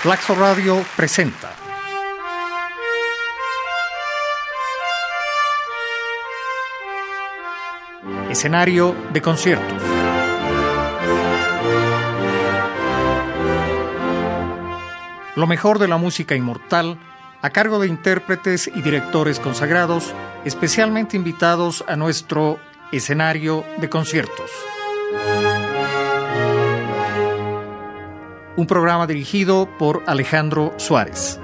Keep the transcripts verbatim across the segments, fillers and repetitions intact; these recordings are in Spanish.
Flaxo Radio presenta Escenario de conciertos. Lo mejor de la música inmortal a cargo de intérpretes y directores consagrados, especialmente invitados a nuestro escenario de conciertos. Un programa dirigido por Alejandro Suárez.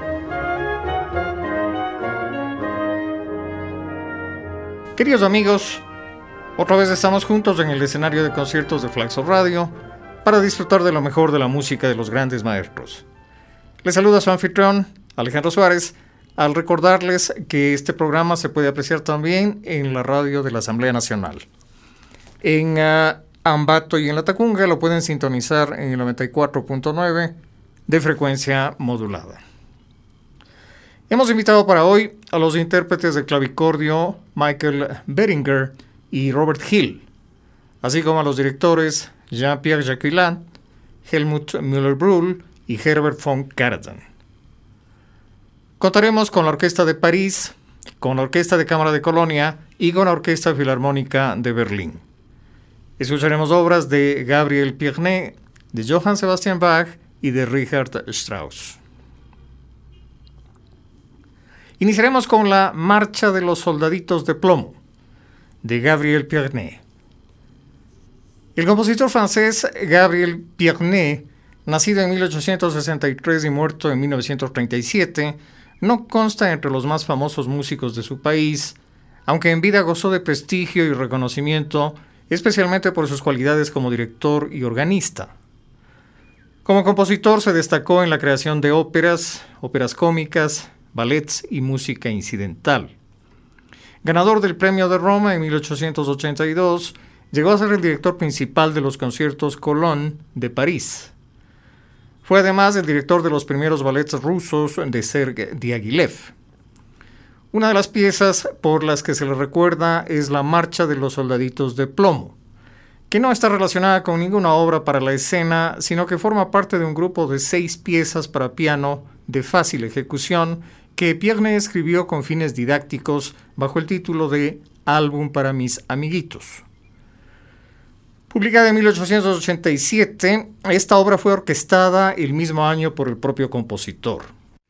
Queridos amigos, otra vez estamos juntos en el escenario de conciertos de Flaxo Radio para disfrutar de lo mejor de la música de los grandes maestros. Les saluda su anfitrión, Alejandro Suárez, al recordarles que este programa se puede apreciar también en la radio de la Asamblea Nacional. En uh, Ambato y en La Tacunga lo pueden sintonizar en el noventa y cuatro punto nueve de frecuencia modulada. Hemos invitado para hoy a los intérpretes de clavicordio Michael Beringer y Robert Hill, así como a los directores Jean-Pierre Jacquelin, Helmut Müller-Brühl y Herbert von Karajan. Contaremos con la Orquesta de París, con la Orquesta de Cámara de Colonia y con la Orquesta Filarmónica de Berlín. Escucharemos obras de Gabriel Pierné, de Johann Sebastian Bach y de Richard Strauss. Iniciaremos con la Marcha de los Soldaditos de Plomo, de Gabriel Pierné. El compositor francés Gabriel Pierné, nacido en mil ochocientos sesenta y tres y muerto en mil novecientos treinta y siete, no consta entre los más famosos músicos de su país, aunque en vida gozó de prestigio y reconocimiento, especialmente por sus cualidades como director y organista. Como compositor se destacó en la creación de óperas, óperas cómicas, ballets y música incidental. Ganador del Premio de Roma en mil ochocientos ochenta y dos, llegó a ser el director principal de los conciertos Colón de París. Fue además el director de los primeros ballets rusos de Serge Diaghilev. Una de las piezas por las que se le recuerda es la Marcha de los Soldaditos de Plomo, que no está relacionada con ninguna obra para la escena, sino que forma parte de un grupo de seis piezas para piano de fácil ejecución que Pierné escribió con fines didácticos bajo el título de Álbum para mis amiguitos. Publicada en mil ochocientos ochenta y siete, esta obra fue orquestada el mismo año por el propio compositor.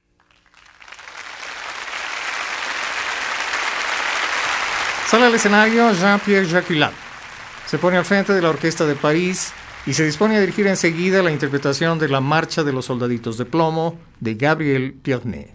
Sale al escenario Jean-Pierre Jacquelin. Se pone al frente de la Orquesta de París y se dispone a dirigir enseguida la interpretación de la Marcha de los Soldaditos de Plomo de Gabriel Pierné.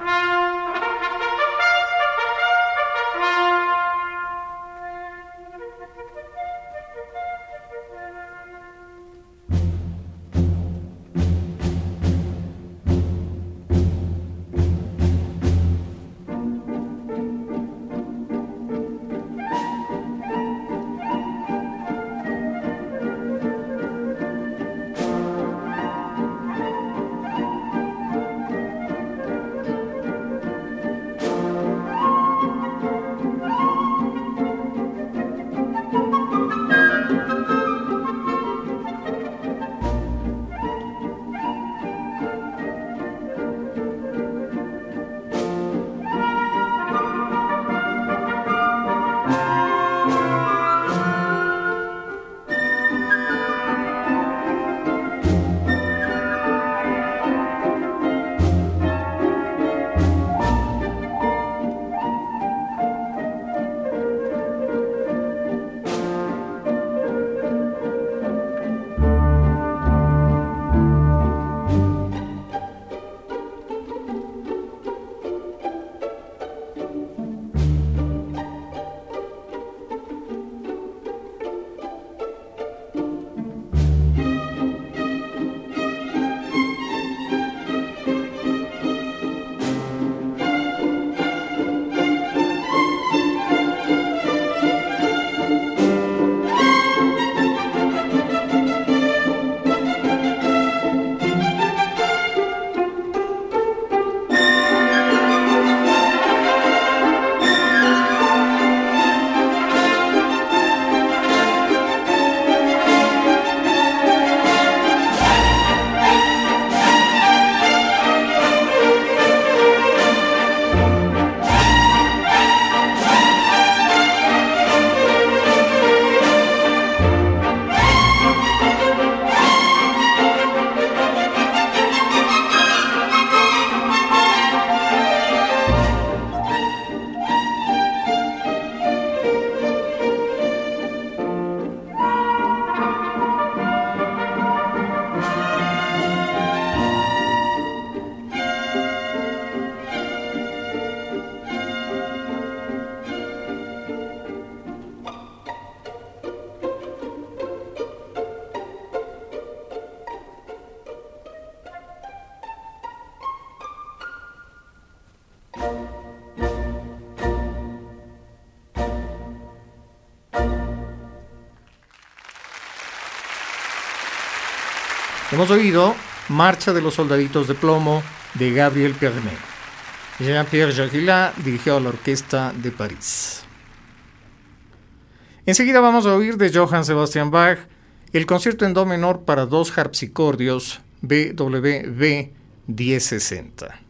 Hemos oído Marcha de los Soldaditos de Plomo de Gabriel Pierné. Jean-Pierre Jagila dirigió la Orquesta de París. Enseguida vamos a oír de Johann Sebastian Bach el concierto en do menor para dos harpsicordios B W V diez sesenta.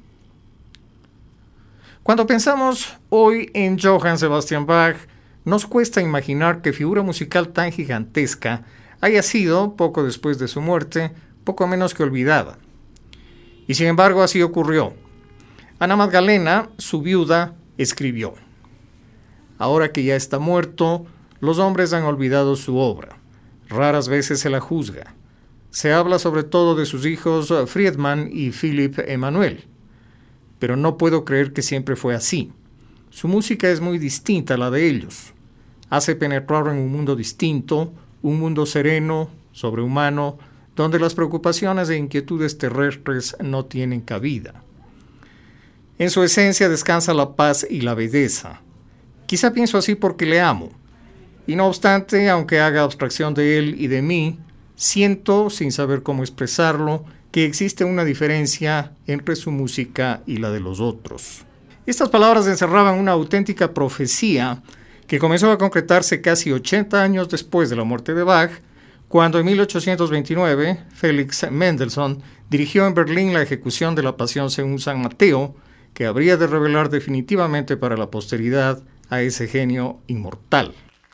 Cuando pensamos hoy en Johann Sebastian Bach, nos cuesta imaginar que figura musical tan gigantesca haya sido, poco después de su muerte, poco menos que olvidada. Y sin embargo así ocurrió. Ana Magdalena, su viuda, escribió: ahora que ya está muerto, los hombres han olvidado su obra. Raras veces se la juzga. Se habla sobre todo de sus hijos Friedman y Philipp Emanuel. Pero no puedo creer que siempre fue así. Su música es muy distinta a la de ellos. Hace penetrar en un mundo distinto, un mundo sereno, sobrehumano, donde las preocupaciones e inquietudes terrestres no tienen cabida. En su esencia descansa la paz y la belleza. Quizá pienso así porque le amo. Y no obstante, aunque haga abstracción de él y de mí, siento, sin saber cómo expresarlo, que existe una diferencia entre su música y la de los otros. Estas palabras encerraban una auténtica profecía que comenzó a concretarse casi ochenta años después de la muerte de Bach, cuando en mil ochocientos veintinueve Felix Mendelssohn dirigió en Berlín la ejecución de la Pasión según San Mateo, que habría de revelar definitivamente para la posteridad a ese genio inmortal.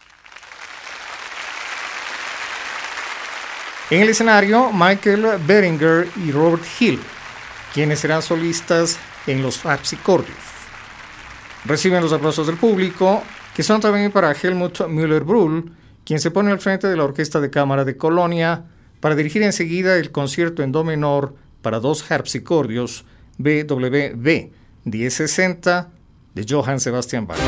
En el escenario, Michael Beringer y Robert Hill, quienes serán solistas en los harpsicordios. Reciben los aplausos del público, que son también para Helmut Müller-Brühl, quien se pone al frente de la Orquesta de Cámara de Colonia para dirigir enseguida el concierto en do menor para dos harpsicordios B W V diez sesenta de Johann Sebastian Bach.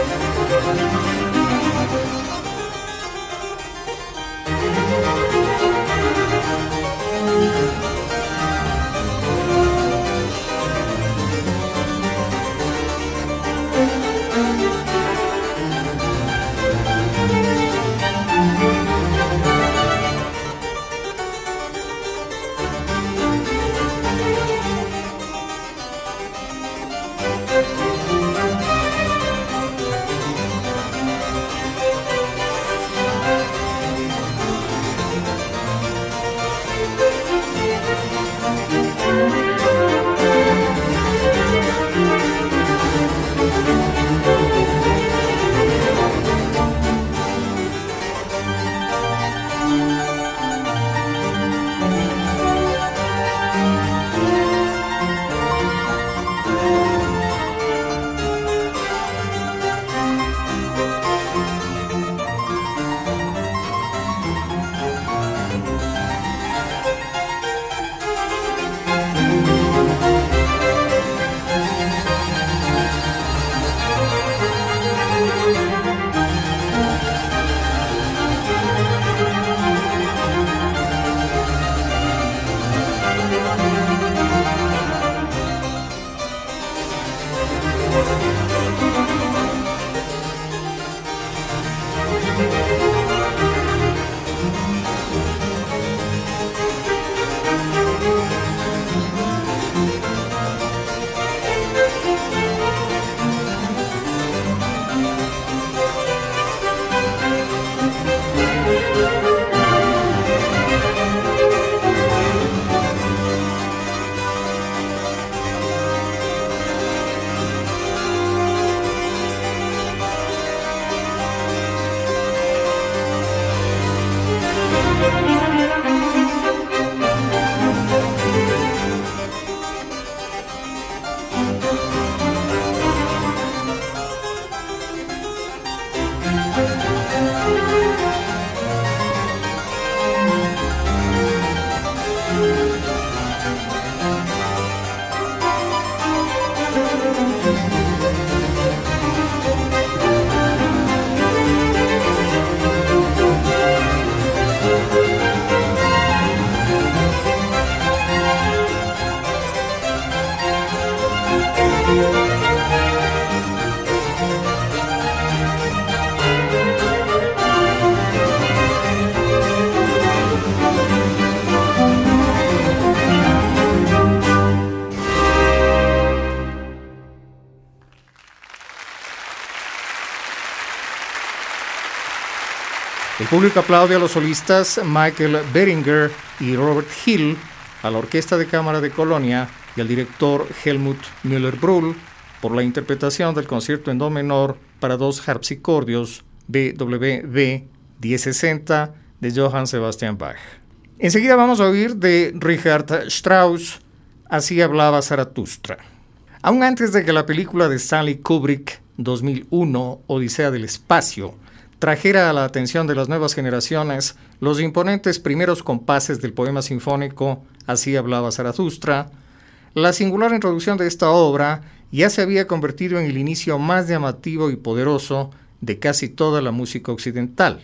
El público aplaude a los solistas Michael Beringer y Robert Hill, a la Orquesta de Cámara de Colonia y al director Helmut Müller-Brühl por la interpretación del concierto en do menor para dos harpsicordios B W V diez sesenta de Johann Sebastian Bach. Enseguida vamos a oír de Richard Strauss, Así hablaba Zaratustra. Aún antes de que la película de Stanley Kubrick dos mil uno, Odisea del Espacio, trajera a la atención de las nuevas generaciones los imponentes primeros compases del poema sinfónico Así hablaba Zaratustra, la singular introducción de esta obra ya se había convertido en el inicio más llamativo y poderoso de casi toda la música occidental.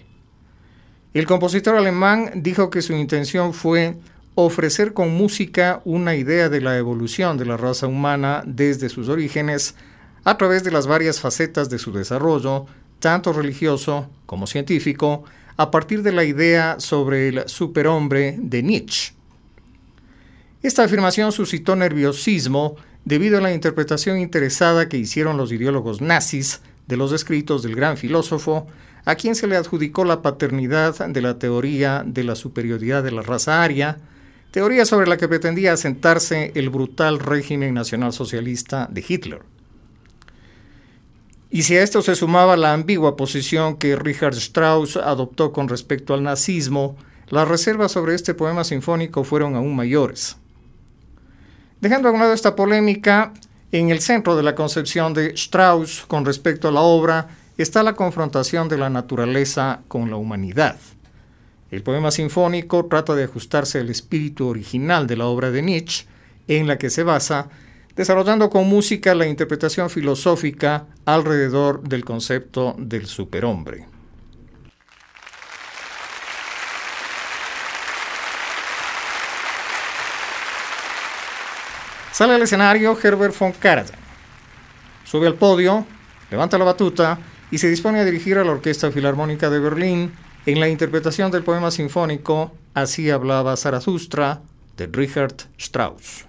El compositor alemán dijo que su intención fue ofrecer con música una idea de la evolución de la raza humana desde sus orígenes a través de las varias facetas de su desarrollo, tanto religioso como científico, a partir de la idea sobre el superhombre de Nietzsche. Esta afirmación suscitó nerviosismo debido a la interpretación interesada que hicieron los ideólogos nazis de los escritos del gran filósofo, a quien se le adjudicó la paternidad de la teoría de la superioridad de la raza aria, teoría sobre la que pretendía asentarse el brutal régimen nacionalsocialista de Hitler. Y si a esto se sumaba la ambigua posición que Richard Strauss adoptó con respecto al nazismo, las reservas sobre este poema sinfónico fueron aún mayores. Dejando a un lado esta polémica, en el centro de la concepción de Strauss con respecto a la obra está la confrontación de la naturaleza con la humanidad. El poema sinfónico trata de ajustarse al espíritu original de la obra de Nietzsche, en la que se basa, desarrollando con música la interpretación filosófica alrededor del concepto del superhombre. Sale al escenario Herbert von Karajan. Sube al podio, levanta la batuta y se dispone a dirigir a la Orquesta Filarmónica de Berlín en la interpretación del poema sinfónico Así hablaba Zarathustra de Richard Strauss.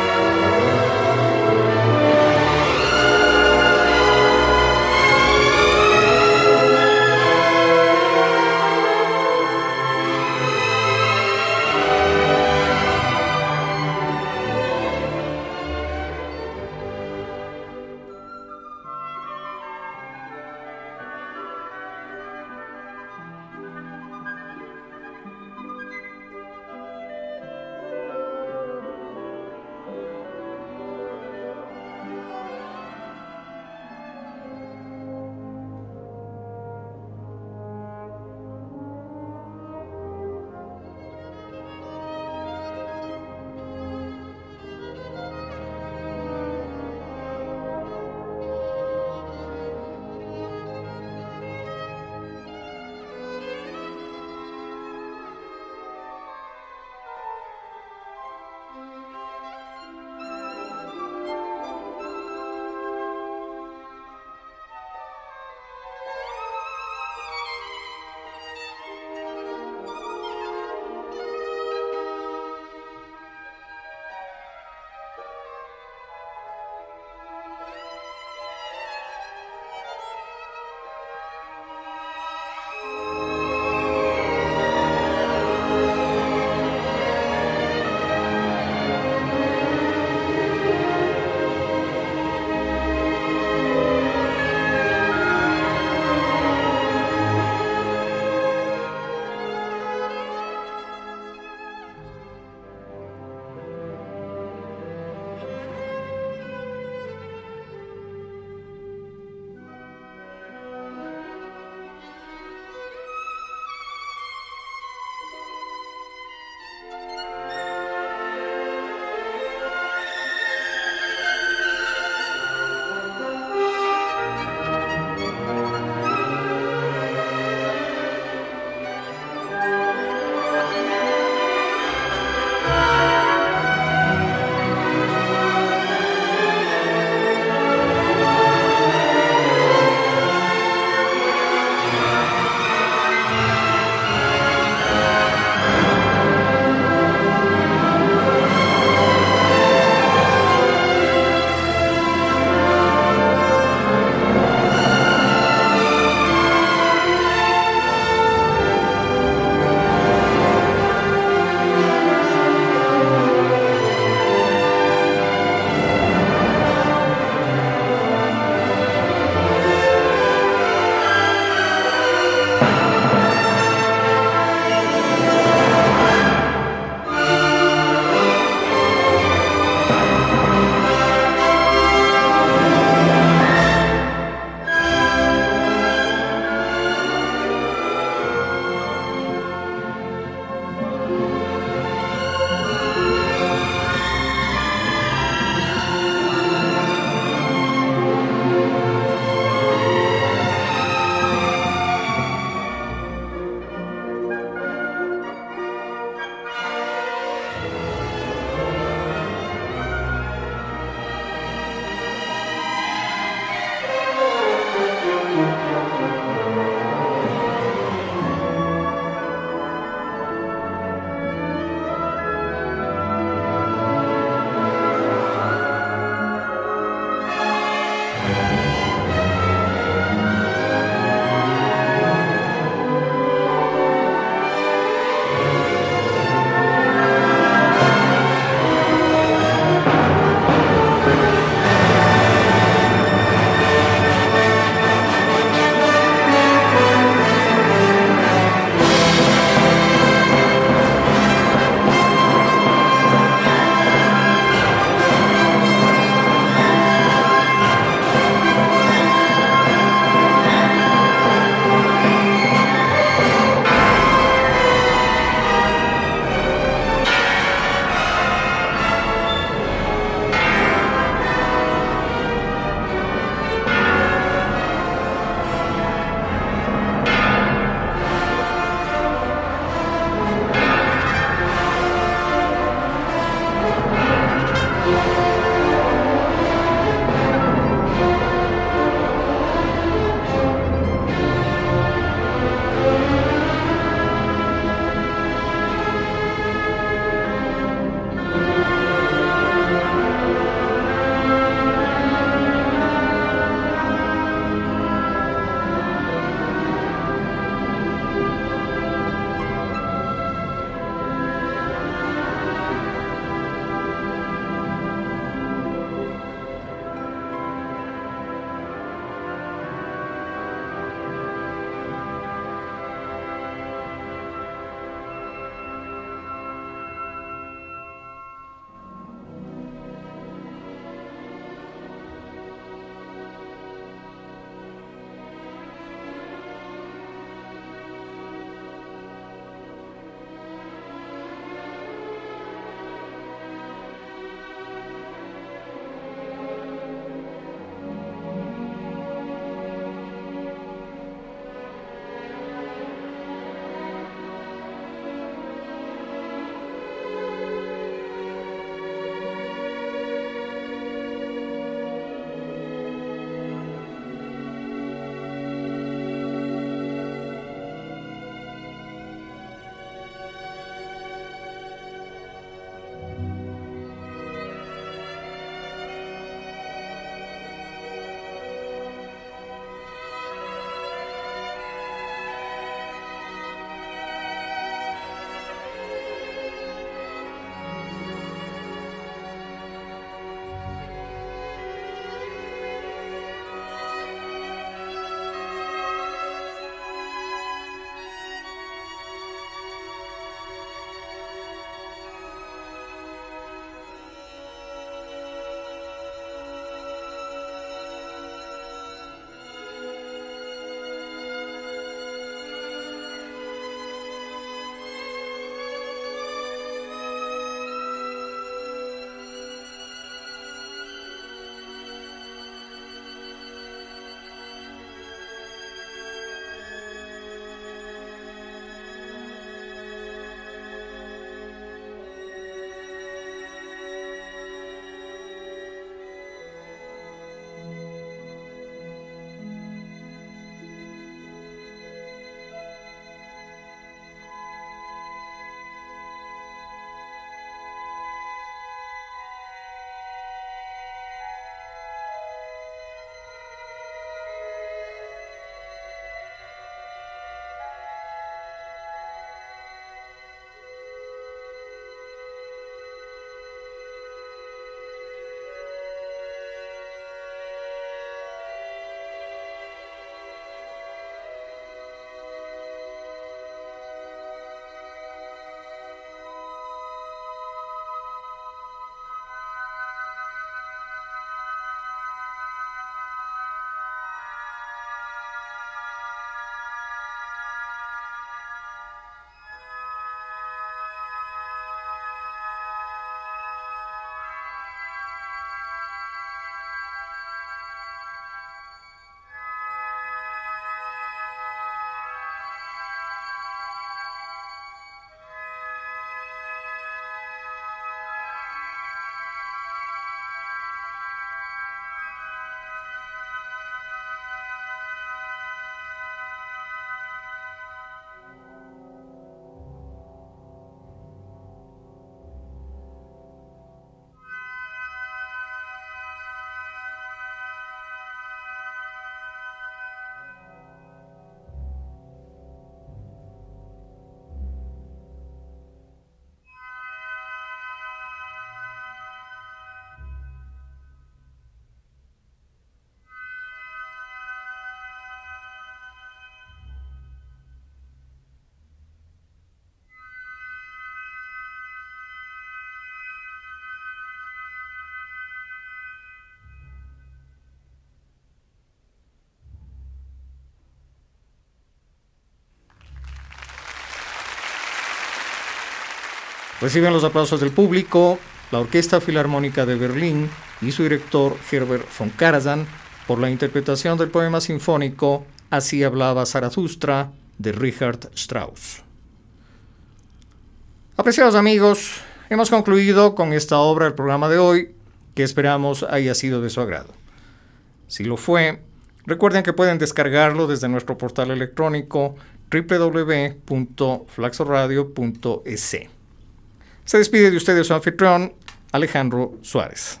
Reciben los aplausos del público la Orquesta Filarmónica de Berlín y su director Herbert von Karajan por la interpretación del poema sinfónico Así hablaba Zaratustra de Richard Strauss. Apreciados amigos, hemos concluido con esta obra el programa de hoy, que esperamos haya sido de su agrado. Si lo fue, recuerden que pueden descargarlo desde nuestro portal electrónico doble u doble u doble u punto flaxoradio punto e s. Se despide de ustedes su anfitrión, Alejandro Suárez.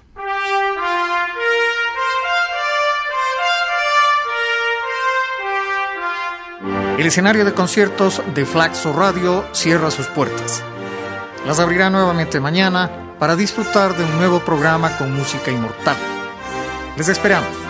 El escenario de conciertos de Flaxo Radio cierra sus puertas. Las abrirá nuevamente mañana para disfrutar de un nuevo programa con música inmortal. Les esperamos.